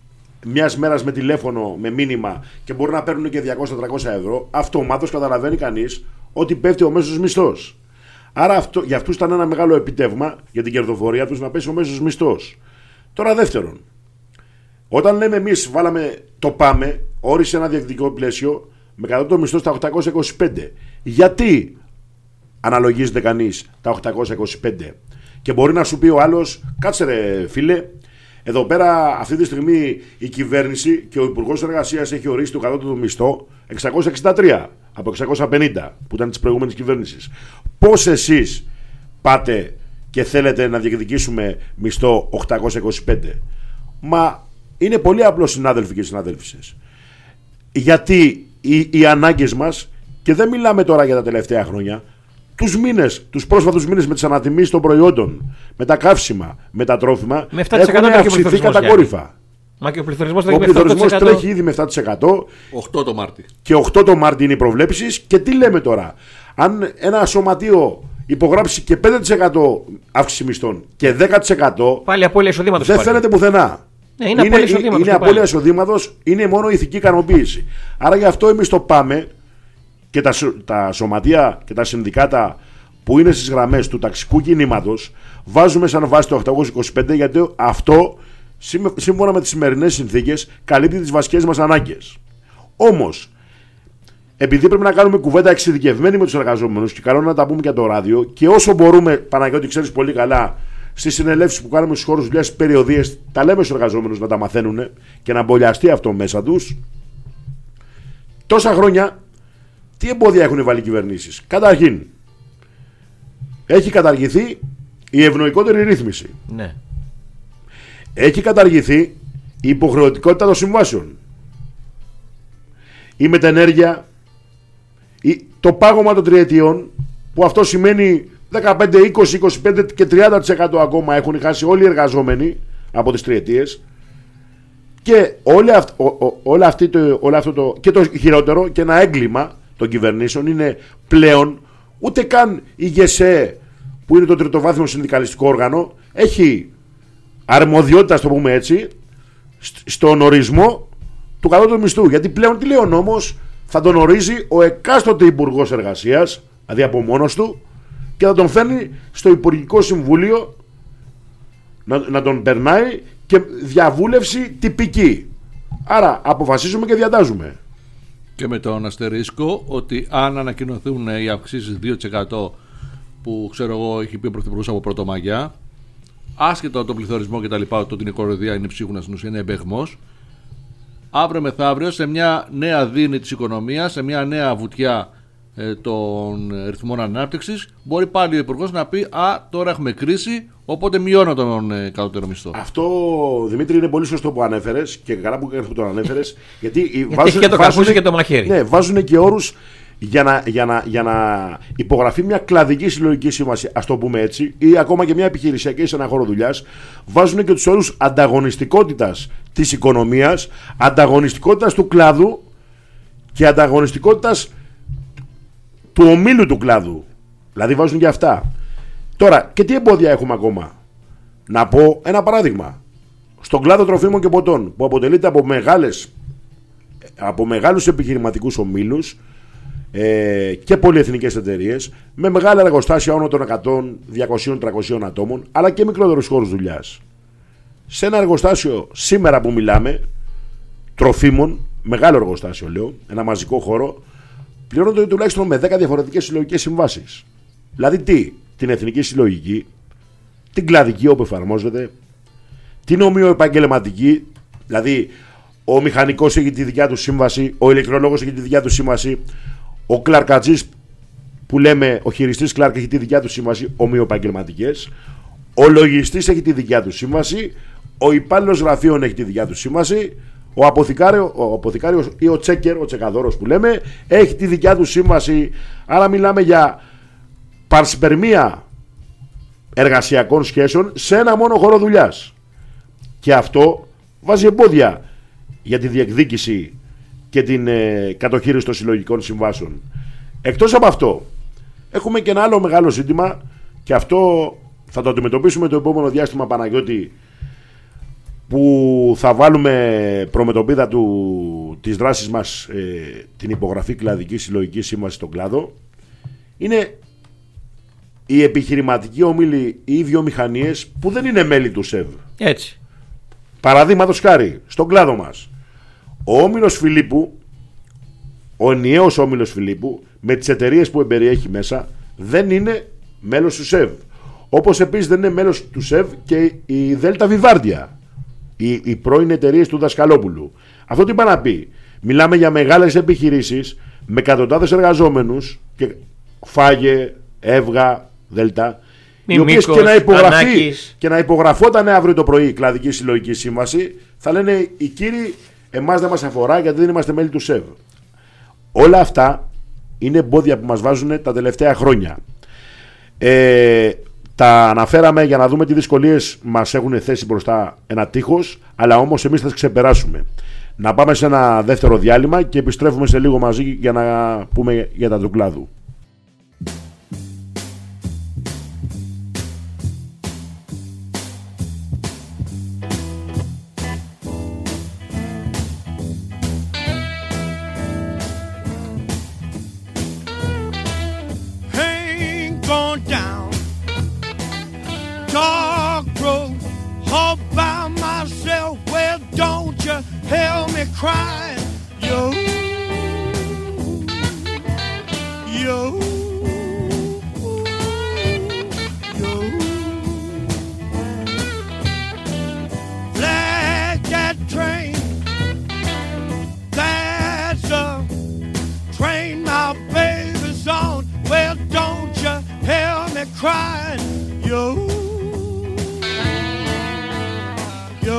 μιας μέρας με τηλέφωνο, με μήνυμα, και μπορούν να παίρνουν και διακόσια με τριακόσια ευρώ, αυτομάτως καταλαβαίνει κανείς ότι πέφτει ο μέσος μισθός. Άρα αυτό, για αυτούς ήταν ένα μεγάλο επιτεύγμα για την κερδοφορία τους να πέσει ο μέσος μισθός. Τώρα δεύτερον, Όταν λέμε εμείς βάλαμε το πάμε, όρισε ένα διεκδικητικό πλαίσιο με κατώτατο μισθό στα οκτακόσια είκοσι πέντε. Γιατί αναλογίζεται κανείς τα οκτακόσια είκοσι πέντε? Και μπορεί να σου πει ο άλλος, κάτσε ρε φίλε, εδώ πέρα αυτή τη στιγμή η κυβέρνηση και ο Υπουργός Εργασίας έχει ορίσει το κατώτατο μισθό εξακόσια εξήντα τρία από εξακόσια πενήντα που ήταν της προηγούμενης κυβέρνησης. Πώς εσείς πάτε και θέλετε να διεκδικήσουμε μισθό οκτακόσια είκοσι πέντε? Μα είναι πολύ απλό, συνάδελφοι και συναδέλφισες. Γιατί οι, οι ανάγκες μας, και δεν μιλάμε τώρα για τα τελευταία χρόνια, τους μήνες, τους πρόσφατους μήνες με τις ανατιμήσεις των προϊόντων, με τα καύσιμα, με τα τρόφιμα, έχουν αυξηθεί κατακόρυφα. Μα και ο πληθωρισμός τρέχει, ο πληθωρισμός τρέχει ήδη με επτά τοις εκατό. οκτώ το Μάρτι. Και οκτώ το Μάρτι είναι οι προβλέψεις. Και τι λέμε τώρα? Αν ένα σωματείο υπογράψει και πέντε τοις εκατό αύξηση μισθών και δέκα τοις εκατό, πάλι απώλεια εισοδήματος, δεν φαίνεται πουθενά. Ναι, είναι απώλεια εισοδήματος. Είναι απώλεια εισοδήματος, είναι μόνο ηθική ικανοποίηση. Άρα γι' αυτό εμείς το πάμε και τα, τα σωματεία και τα συνδικάτα που είναι στις γραμμές του ταξικού κινήματος βάζουμε σαν βάση το οκτακόσια είκοσι πέντε, γιατί αυτό σύμφωνα με τις σημερινές συνθήκες καλύπτει τις βασικές μας ανάγκες. Όμως, επειδή πρέπει να κάνουμε κουβέντα εξειδικευμένη με τους εργαζόμενους και καλό να τα πούμε και το ράδιο, και όσο μπορούμε, Παναγιώτη, ξέρεις πολύ καλά, στις συνελεύσεις που κάνουμε στους χώρους δουλειάς, στις περιοδίες, τα λέμε στους εργαζόμενους να τα μαθαίνουν και να μπολιαστεί αυτό μέσα τους. Τόσα χρόνια, τι εμπόδια έχουν βάλει οι κυβερνήσεις? Καταρχήν, έχει καταργηθεί η ευνοϊκότερη ρύθμιση. Ναι. Έχει καταργηθεί η υποχρεωτικότητα των συμβάσεων. Η μετενέργεια, η, το πάγωμα των τριετιών, που αυτό σημαίνει δεκαπέντε, είκοσι, είκοσι πέντε και τριάντα τοις εκατό ακόμα έχουν χάσει όλοι οι εργαζόμενοι από τις τριετίες. Και όλη αυ, ο, ο, όλα αυτή το, όλο αυτό το, και το χειρότερο και ένα έγκλημα των κυβερνήσεων είναι πλέον ούτε καν η ΓΕΣΕ, που είναι το τριτοβάθμιο συνδικαλιστικό όργανο, έχει αρμοδιότητα, το πούμε έτσι, στον ορισμό του κατώτατου μισθού. Γιατί πλέον τι λέει ο νόμος? Θα τον ορίζει ο εκάστοτε Υπουργός Εργασίας, δηλαδή από μόνος του, και θα τον φέρνει στο Υπουργικό Συμβούλιο να, να τον περνάει και διαβούλευση τυπική. Άρα αποφασίζουμε και διατάζουμε. Και με τον αστερίσκο ότι αν ανακοινωθούν οι αυξήσεις δύο τοις εκατό που ξέρω εγώ έχει πει ο Πρωθυπουργός από Πρωτομαγιά, άσχετα από τον πληθωρισμό και τα λοιπά, ότι την οικοροδία είναι ψίχουνα, στην ουσία είναι εμπεγμός, αύριο μεθαύριο σε μια νέα δίνη της οικονομίας, σε μια νέα βουτιά ε, των ρυθμών ανάπτυξης, μπορεί πάλι ο Υπουργός να πει «Α, τώρα έχουμε κρίση, οπότε μειώνω τον ε, κατώτερο μισθό». Αυτό, Δημήτρη, είναι πολύ σωστό που ανέφερες και καλά που, που τον ανέφερες, γιατί, γιατί βάζουν, και το βάζουν, και το μαχαίρι. Ναι, βάζουν και όρους για να, για, να, για να υπογραφεί μια κλαδική συλλογική σύμβαση, ας το πούμε έτσι, ή ακόμα και μια επιχειρησιακή σε ένα χώρο δουλειάς. Βάζουν και τους όρους ανταγωνιστικότητας της οικονομίας, ανταγωνιστικότητας του κλάδου και ανταγωνιστικότητας του ομίλου του κλάδου. Δηλαδή βάζουν και αυτά. Τώρα, και τι εμπόδια έχουμε ακόμα? Να πω ένα παράδειγμα. Στον κλάδο τροφίμων και ποτών, που αποτελείται από, μεγάλες, από μεγάλους επιχειρηματικούς ομίλους ε, και πολυεθνικές εταιρείες, με μεγάλα εργοστάσια άνω των εκατό, διακόσια, τριακόσια ατόμων, αλλά και μικρότερους χώρους δουλειάς. Σε ένα εργοστάσιο σήμερα που μιλάμε, τροφίμων, μεγάλο εργοστάσιο λέω, ένα μαζικό χώρο, πληρώνονται τουλάχιστον με δέκα διαφορετικές συλλογικές συμβάσεις. Δηλαδή τι? Την εθνική συλλογική, την κλαδική όπου εφαρμόζεται, την ομοιοεπαγγελματική, δηλαδή ο μηχανικός έχει τη δικιά του σύμβαση, ο ηλεκτρολόγος έχει τη δικιά του σύμβαση, ο κλαρκατζής που λέμε, ο χειριστής κλάρκ έχει τη δικιά του σύμβαση, ομοιοεπαγγελματικές, ο λογιστής έχει τη δικιά του σύμβαση, ο υπάλληλος γραφείων έχει τη δικιά του σύμβαση, ο αποθηκάριο, ο αποθηκάριος ή ο τσέκερ, ο τσεκαδόρος που λέμε, έχει τη δικιά του σύμβαση. Άρα μιλάμε για παρσπερμία εργασιακών σχέσεων σε ένα μόνο χώρο δουλειάς. Και αυτό βάζει εμπόδια για τη διεκδίκηση και την ε, κατοχήρωση των συλλογικών συμβάσεων. Εκτός από αυτό, έχουμε και ένα άλλο μεγάλο ζήτημα, και αυτό θα το αντιμετωπίσουμε το επόμενο διάστημα, Παναγιώτη, που θα βάλουμε προμετωπίδα του, της δράσης μας ε, την υπογραφή κλαδικής συλλογικής σύμβασης στον κλάδο. Είναι οι επιχειρηματικοί όμιλοι ή οι βιομηχανίες που δεν είναι μέλη του ΣΕΒ. Έτσι. Παραδείγματος χάρη, στον κλάδο μας, ο Όμιλος Φιλίππου, ο ενιαίος Όμιλος Φιλίππου, με τις εταιρείες που εμπεριέχει μέσα, δεν είναι μέλος του ΣΕΒ. Όπως επίσης δεν είναι μέλος του ΣΕΒ και η Δέλτα Βιβάρντια, οι, οι πρώην εταιρείες του Δασκαλόπουλου. Αυτό τι είπα να πει? Μιλάμε για μεγάλες επιχειρήσεις με εκατοντάδες εργαζόμενους και Φάγε, Εύγα, Δέλτα, οι οποίες και να υπογραφεί και να υπογραφόταν αύριο το πρωί η κλαδική συλλογική σύμβαση, θα λένε οι κύριοι, εμάς δεν μας αφορά γιατί δεν είμαστε μέλη του ΣΕΒ. Όλα αυτά είναι εμπόδια που μας βάζουν τα τελευταία χρόνια. Ε, τα αναφέραμε για να δούμε τι δυσκολίες μας έχουν θέσει μπροστά ένα τείχος, αλλά όμως εμείς θα τις ξεπεράσουμε. Να πάμε σε ένα δεύτερο διάλειμμα και επιστρέφουμε σε λίγο μαζί για να πούμε για τα του κλάδου. Crying, yo, yo, yo. Flag that train, that's a train my baby's on. Well, don't you hear me crying, yo, yo.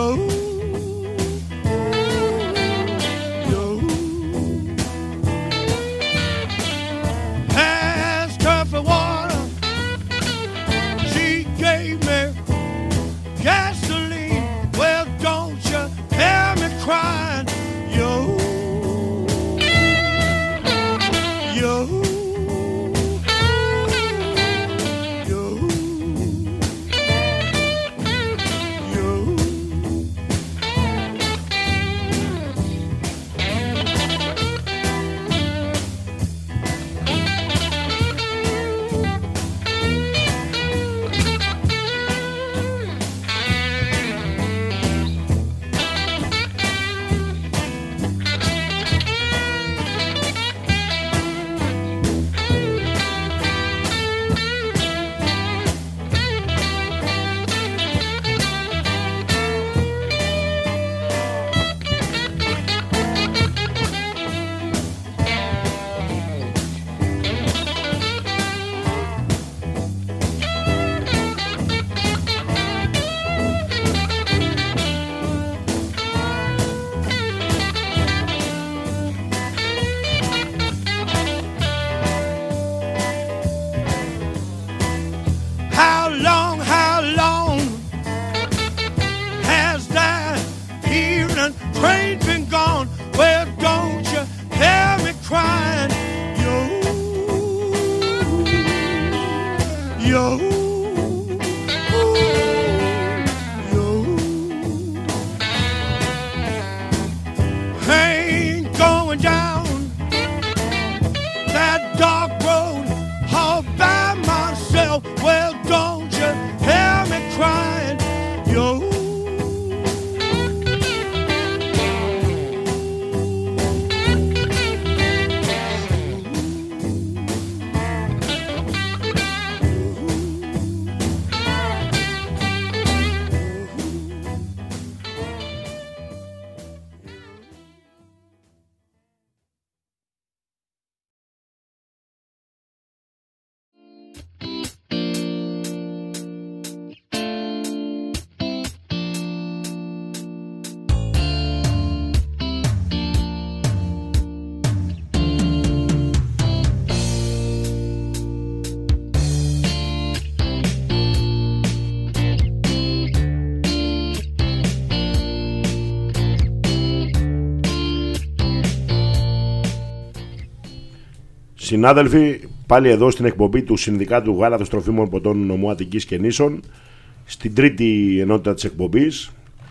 Συνάδελφοι, πάλι εδώ στην εκπομπή του Συνδικάτου Γάλατος Τροφίμων Ποτών Νομού Αττικής και Νήσων, στην τρίτη ενότητα της εκπομπής.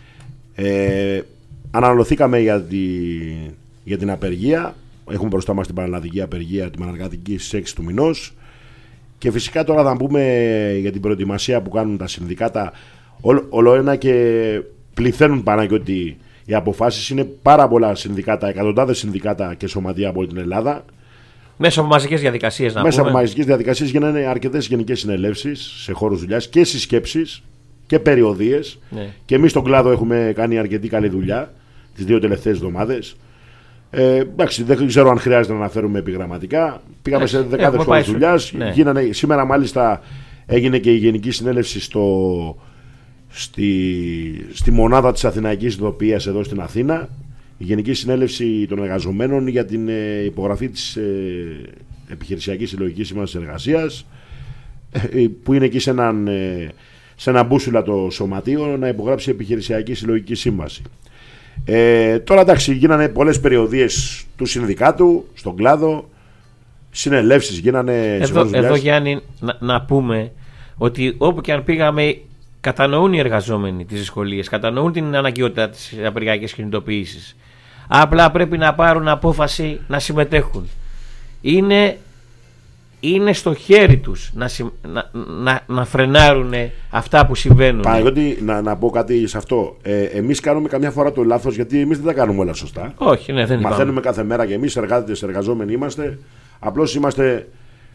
Ε, αναλωθήκαμε για, τη, για την απεργία. Έχουμε μπροστά μας την πανελλαδική απεργία, την πανεργατική στις έξι του μηνός. Και φυσικά τώρα θα πούμε για την προετοιμασία που κάνουν τα συνδικάτα. Όλο ένα και πληθαίνουν Παναγιώτη οι αποφάσεις. Είναι πάρα πολλά συνδικάτα, εκατοντάδες συνδικάτα και σωματεία από την Ελλάδα. Μέσα από μαζικές διαδικασίες να Μέσα πούμε. από μαζικές διαδικασίες γίνανε αρκετές γενικές συνελεύσεις σε χώρους δουλειάς και συσκέψεις και περιοδίες. Ναι. Και εμείς στον κλάδο έχουμε κάνει αρκετή καλή δουλειά τις δύο τελευταίες εβδομάδες. Ε, εντάξει, δεν ξέρω αν χρειάζεται να αναφέρουμε επιγραμματικά. Πήγαμε σε δεκάδες χώρες δουλειάς. Ναι. Γίνανε, σήμερα μάλιστα έγινε και η Γενική Συνέλευση στο, στη, στη μονάδα της Αθηναϊκής Ειδοποιίας εδώ στην Αθήνα. Η Γενική Συνέλευση των Εργαζομένων για την ε, υπογραφή της ε, Επιχειρησιακής Συλλογικής Σύμβασης Εργασίας, ε, που είναι εκεί σε, έναν, ε, σε ένα μπούσουλα το σωματείο να υπογράψει Επιχειρησιακή Συλλογική Σύμβαση. Ε, τώρα εντάξει, γίνανε πολλές περιοδίες του συνδικάτου στον κλάδο, συνελεύσεις γίνανε. Εδώ, εδώ Γιάννη, να, να πούμε ότι όπου και αν πήγαμε, κατανοούν οι εργαζόμενοι τις δυσκολίες, κατανοούν την αναγκαιότητα της απεργιακής κινητοποίησης. Απλά πρέπει να πάρουν απόφαση να συμμετέχουν. Είναι, είναι στο χέρι τους να, να, να, να φρενάρουν αυτά που συμβαίνουν. Παναγιώτη, να, να πω κάτι σε αυτό. Ε, εμείς κάνουμε καμιά φορά το λάθος, γιατί εμείς δεν τα κάνουμε όλα σωστά. Όχι, ναι, δεν Μαθαίνουμε είπαμε. κάθε μέρα και εμείς εργάτες, εργαζόμενοι είμαστε. Απλώς είμαστε.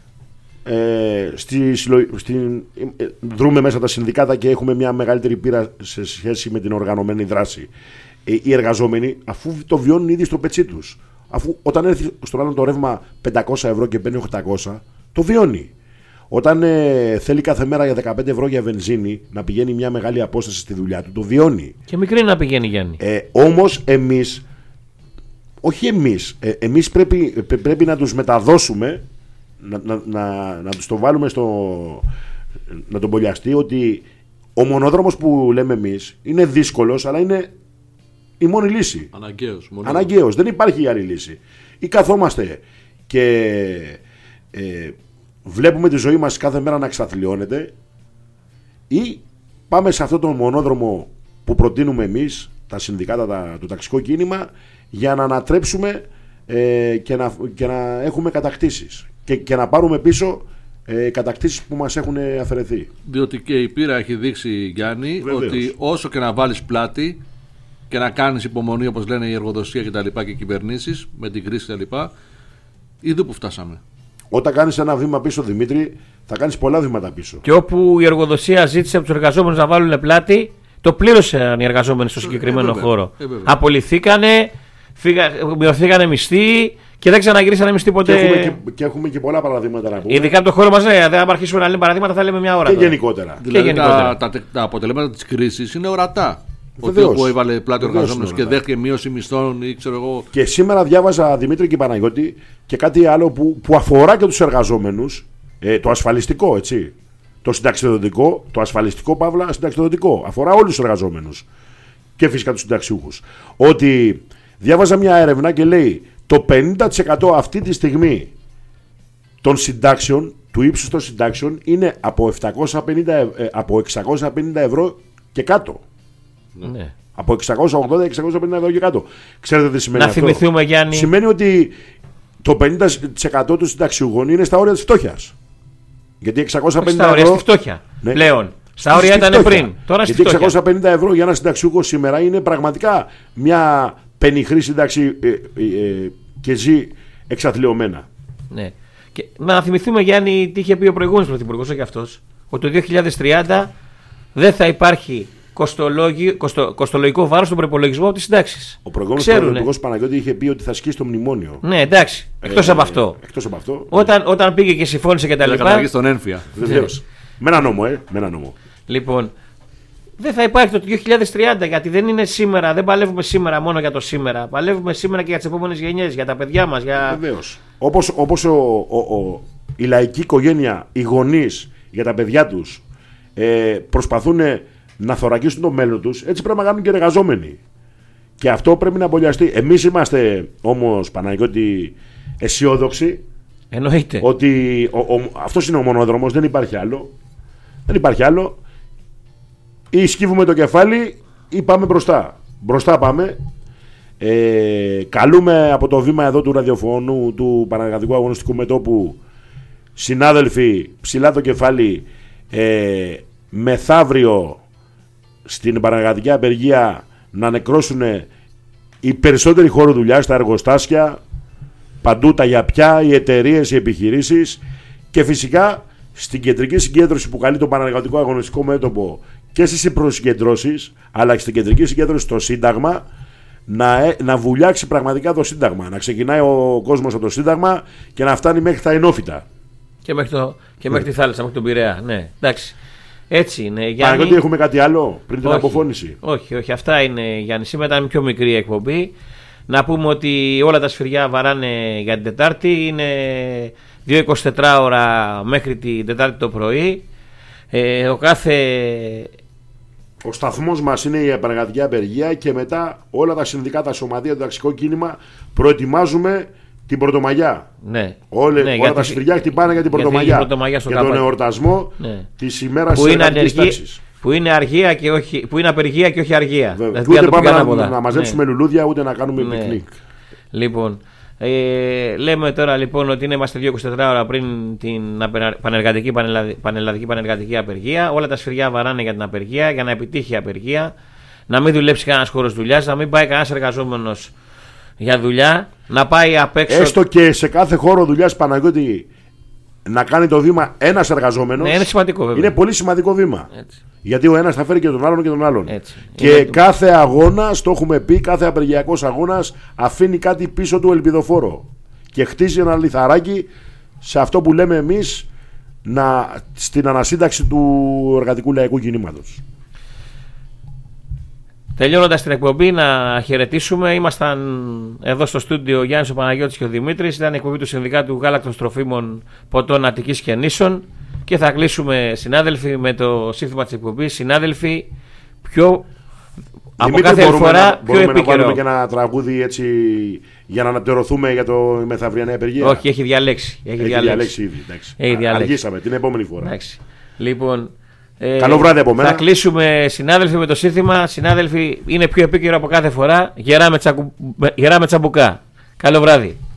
Ε, στη, στη, ε, δρούμε μέσα τα συνδικάτα και έχουμε μια μεγαλύτερη πείρα σε σχέση με την οργανωμένη δράση. Ε, οι εργαζόμενοι, αφού το βιώνουν ήδη στο πετσί τους, αφού όταν έρθει στον άλλον το ρεύμα πεντακόσια ευρώ και παίρνει οκτακόσια, το βιώνει. Όταν ε, θέλει κάθε μέρα για δεκαπέντε ευρώ για βενζίνη να πηγαίνει μια μεγάλη απόσταση στη δουλειά του, το βιώνει. Και μικρή να πηγαίνει, Γιάννη. Ε, όμως εμείς, όχι εμείς, ε, εμείς πρέπει, πρέ, πρέπει να τους μεταδώσουμε, να, να, να, να τους το βάλουμε στο, να τον πολιαστεί, ότι ο μονόδρομος που λέμε εμείς είναι δύσκολος, αλλά είναι η μόνη λύση. Αναγκαίος. Αναγκαίος. Δεν υπάρχει άλλη λύση. Ή καθόμαστε και ε, βλέπουμε τη ζωή μας κάθε μέρα να εξαθλιώνεται, ή πάμε σε αυτόν τον μονόδρομο που προτείνουμε εμείς, τα συνδικάτα, τα, το ταξικό κίνημα, για να ανατρέψουμε ε, και, να, και να έχουμε κατακτήσεις και, και να πάρουμε πίσω ε, κατακτήσεις που μας έχουν αφαιρεθεί. Διότι και η πείρα έχει δείξει, Γιάννη, Βεβαίως. ότι όσο και να βάλεις πλάτη και να κάνεις υπομονή, όπως λένε η εργοδοσία και τα λοιπά και οι κυβερνήσεις με την κρίση και τα λοιπά, είδε που φτάσαμε. Όταν κάνεις ένα βήμα πίσω, Δημήτρη, θα κάνεις πολλά βήματα πίσω. Και όπου η εργοδοσία ζήτησε από τους εργαζόμενους να βάλουν πλάτη, το πλήρωσαν οι εργαζόμενοι στο συγκεκριμένο ε, βέβαια. χώρο. Ε, βέβαια. Απολυθήκανε, φύγα, μειωθήκανε μισθοί και δεν ξαναγυρίσανε μισθοί ποτέ. Και έχουμε και, και έχουμε και πολλά παραδείγματα να πούμε. Ειδικά από το χώρο μας, ναι, δεν αρχίσουμε να λέμε παραδείγματα, θα λέμε μια ώρα. Και τώρα. γενικότερα. Δηλαδή γενικότερα. τα, τα, τα αποτελέσματα της κρίσης είναι ορατά. Ότι Βεβαίως. όπου έβαλε πλάτη ο Βεβαίως εργαζόμενος είναι και ορατά. δέχτηκε μείωση μισθών ή ξέρω εγώ. Και σήμερα διάβαζα, Δημήτρη και Παναγιώτη, και κάτι άλλο που, που αφορά και τους εργαζόμενους, ε, το ασφαλιστικό, έτσι. Το συνταξιδοτικό, το ασφαλιστικό παύλα συνταξιδοτικό. Αφορά όλους τους εργαζόμενους. Και φυσικά τους συνταξιούχους. Ότι διάβαζα μια έρευνα και λέει το πενήντα τοις εκατό αυτή τη στιγμή των συντάξεων, του ύψους των συντάξεων, είναι από, επτακόσια πενήντα, ε, από εξακόσια πενήντα ευρώ και κάτω. Ναι. Από εξακόσια ογδόντα με εξακόσια πενήντα ευρώ και κάτω. Ξέρετε τι σημαίνει Να αυτό? θυμηθούμε, Γιάννη. Σημαίνει ότι το πενήντα τοις εκατό των συνταξιούχων είναι στα όρια της φτώχειας. Γιατί εξακόσια Όχι πενήντα στα όρια, ευρώ. στη φτώχεια. Ναι. Πλέον. Στα Στη- όρια στη ήταν φτώχεια. πριν. Τώρα στη Γιατί φτώχεια. εξακόσια πενήντα ευρώ για ένα συνταξιούχο σήμερα είναι πραγματικά μια πενιχρή σύνταξη ε, ε, ε, και ζει εξαθλιωμένα. Ναι. Και να θυμηθούμε, Γιάννη, τι είχε πει ο προηγούμενος πρωθυπουργός, όχι αυτός, ότι το δύο χιλιάδες τριάντα δεν θα υπάρχει κοστολόγιο, κοστο, κοστολογικό βάρος στον προπολογισμό από τις συντάξεις. Ο προηγούμενος Ξέρουνε. πρωθυπουργός Παναγιώτη είχε πει ότι θα σκίσει το μνημόνιο. Ναι, εντάξει, εκτός Ε, από αυτό. Εκτός από αυτό. Όταν, όταν πήγε και συμφώνησε και τα Να λοιπά. καταργήσει τον ένφια. Βεβαίως. Με ένα νόμο, ε. Με ένα νόμο. Λοιπόν, δεν θα υπάρχει το δύο χιλιάδες τριάντα, γιατί δεν είναι σήμερα, δεν παλεύουμε σήμερα μόνο για το σήμερα. Παλεύουμε σήμερα και για τις επόμενες γενιές, για τα παιδιά μας. Για... Βεβαίως. Όπως, όπως ο, ο, ο, η λαϊκή οικογένεια, οι γονείς για τα παιδιά τους ε, προσπαθούν να θωρακίσουν το μέλλον τους, έτσι πρέπει να κάνουν και οι εργαζόμενοι. Και αυτό πρέπει να απολιαστεί. Εμείς είμαστε όμως, Παναγιώτη, αισιόδοξοι Εννοείται. ότι ο, ο, αυτός είναι ο μονόδρομος, δεν υπάρχει άλλο. Δεν υπάρχει άλλο. Ή σκύβουμε το κεφάλι ή πάμε μπροστά. Μπροστά πάμε. Ε, καλούμε από το βήμα εδώ του ραδιοφώνου του Πανεργατικού Αγωνιστικού Μετώπου, συνάδελφοι, ψηλά το κεφάλι, ε, μεθαύριο στην παραγωγική απεργία να νεκρώσουν οι περισσότεροι χώροι δουλειά, τα εργοστάσια, παντού τα γιαπιά, οι εταιρείες, οι επιχειρήσεις και φυσικά στην κεντρική συγκέντρωση που καλεί το Πανεργατικό Αγωνιστικό Μέτωπο και στις προσυγκεντρώσεις, αλλά και στην κεντρική συγκέντρωση στο Σύνταγμα, να, να βουλιάξει πραγματικά το Σύνταγμα. Να ξεκινάει ο κόσμος από το Σύνταγμα και να φτάνει μέχρι τα ενόφυτα. Και μέχρι, το, και μέχρι ναι. τη θάλασσα, μέχρι τον Πειραιά. Ναι, εντάξει. Έτσι είναι. Γιάννη... Παναγιώτη, έχουμε κάτι άλλο πριν την όχι, αποφώνηση? Όχι, όχι. Αυτά είναι, Γιάννη. Σήμερα ήταν πιο μικρή εκπομπή. Να πούμε ότι όλα τα σφυριά βαράνε για την Τετάρτη. Είναι δύο εικοσιτέσσερις ώρα μέχρι την Τετάρτη το πρωί. Ε, ο κάθε... Ο σταθμός μας είναι η επανεργατική απεργία και μετά όλα τα συνδικάτα, σωματεία, το ταξικό κίνημα προετοιμάζουμε την Πρωτομαγιά. Ναι. Όλε, ναι, όλα γιατί, τα σφυριά χτυπάνε για την Πρωτομαγιά. Πρωτομαγιά για τον εορτασμό ναι. της ημέρας της εργατικής τάξης. Που είναι, αργία και όχι, που είναι απεργία και όχι αργία. Δηλαδή, ούτε πάμε να, να, να μαζέψουμε ναι. λουλούδια ούτε να κάνουμε ναι. πικνίκ. Λοιπόν, ε, λέμε τώρα λοιπόν ότι είμαστε δύο εικοσιτέσσερις ώρα πριν την πανεργατική, πανελλαδική πανεργατική απεργία. Όλα τα σφυριά βαράνε για την απεργία, για να επιτύχει η απεργία. Να μην δουλέψει κανένας χώρος δουλειάς, να μην πάει κανένας εργαζόμενος για δουλειά, να πάει απ' έξω. Έστω και σε κάθε χώρο δουλειάς, Παναγιώτη, να κάνει το βήμα ένας εργαζόμενος. Ναι, είναι σημαντικό βέβαια. Είναι πολύ σημαντικό βήμα. Έτσι. Γιατί ο ένας θα φέρει και τον άλλον και τον άλλον. Έτσι. Και είναι κάθε το... αγώνας, το έχουμε πει, κάθε απεργιακός αγώνας αφήνει κάτι πίσω του ελπιδοφόρο. Και χτίζει ένα λιθαράκι σε αυτό που λέμε εμείς να, στην ανασύνταξη του εργατικού λαϊκού κινήματος. Τελειώνοντας την εκπομπή, να χαιρετήσουμε. Ήμασταν εδώ στο στούντιο ο Γιάννης, ο Παναγιώτης και ο Δημήτρης. Ήταν η εκπομπή του Συνδικάτου Γάλακτος Τροφίμων Ποτών Αττικής και Νήσων. Και θα κλείσουμε, συνάδελφοι, με το σύνθημα της εκπομπής. Συνάδελφοι, πιο από κάθε φορά να, πιο μπορούμε επίκαιρο. Να βάλουμε και ένα τραγούδι έτσι για να αναπτερωθούμε για το μεθαυριανή απεργία. Όχι, έχει διαλέξει. Έχει, έχει διαλέξει. διαλέξει ήδη. Έχει διαλέξει. Αργήσαμε την επόμενη φορά. Εντάξει. Λοιπόν, ε, καλό βράδυ από μένα. Θα κλείσουμε, συνάδελφοι, με το σύνθημα. Συνάδελφοι, είναι πιο επίκαιρο από κάθε φορά. Γερά με, τσακου... Γερά με τσαμπουκά. Καλό βράδυ.